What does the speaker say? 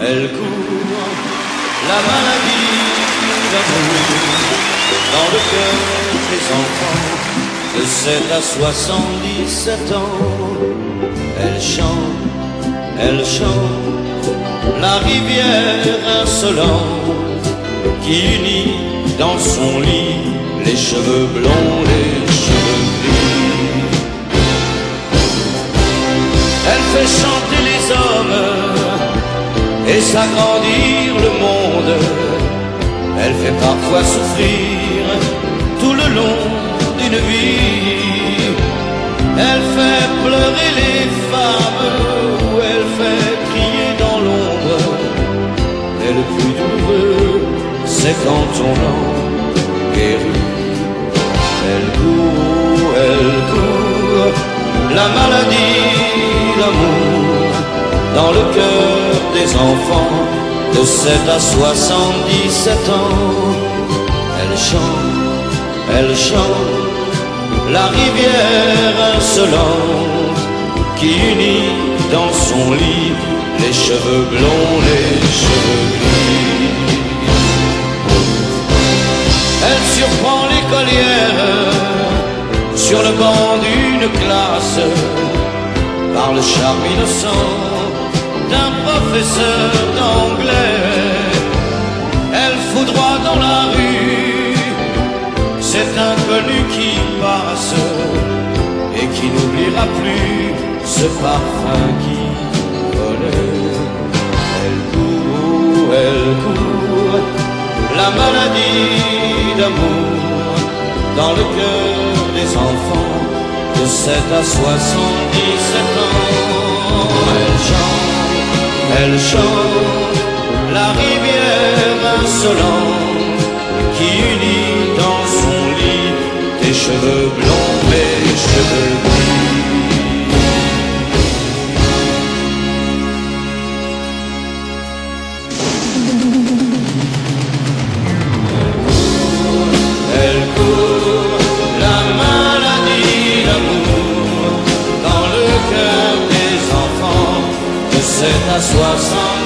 elle court, la maladie d'amour, dans le cœur des enfants de 7 à 77 ans. Elle chante la rivière insolente qui unit dans son lit les cheveux blonds, les cheveux gris. Elle fait chanter les hommes et s'agrandir le monde. Elle fait parfois souffrir tout le long d'une vie. Elle fait pleurer les femmes ou elle fait crier dans l'ombre. Et le plus douloureux, c'est quand on en guérit. Elle court, la maladie d'amour, dans le cœur des enfants de 7 à 77 ans. Elle chante la rivière insolente qui unit dans son lit les cheveux blonds, les cheveux gris. Elle surprend l'écolière sur le banc d'une classe par le charme innocent d'un professeur d'anglais. Elle foudroie dans la rue cet inconnu qui passe et qui n'oubliera plus ce parfum qui volait. Elle court, la maladie d'amour, dans le cœur des enfants de 7 à 77 ans. Elle chante la rivière insolente qui unit dans son lit tes cheveux blonds, mes cheveux gris. Elle court, la maladie d'amour, dans le cœur des enfants de 7 à 60.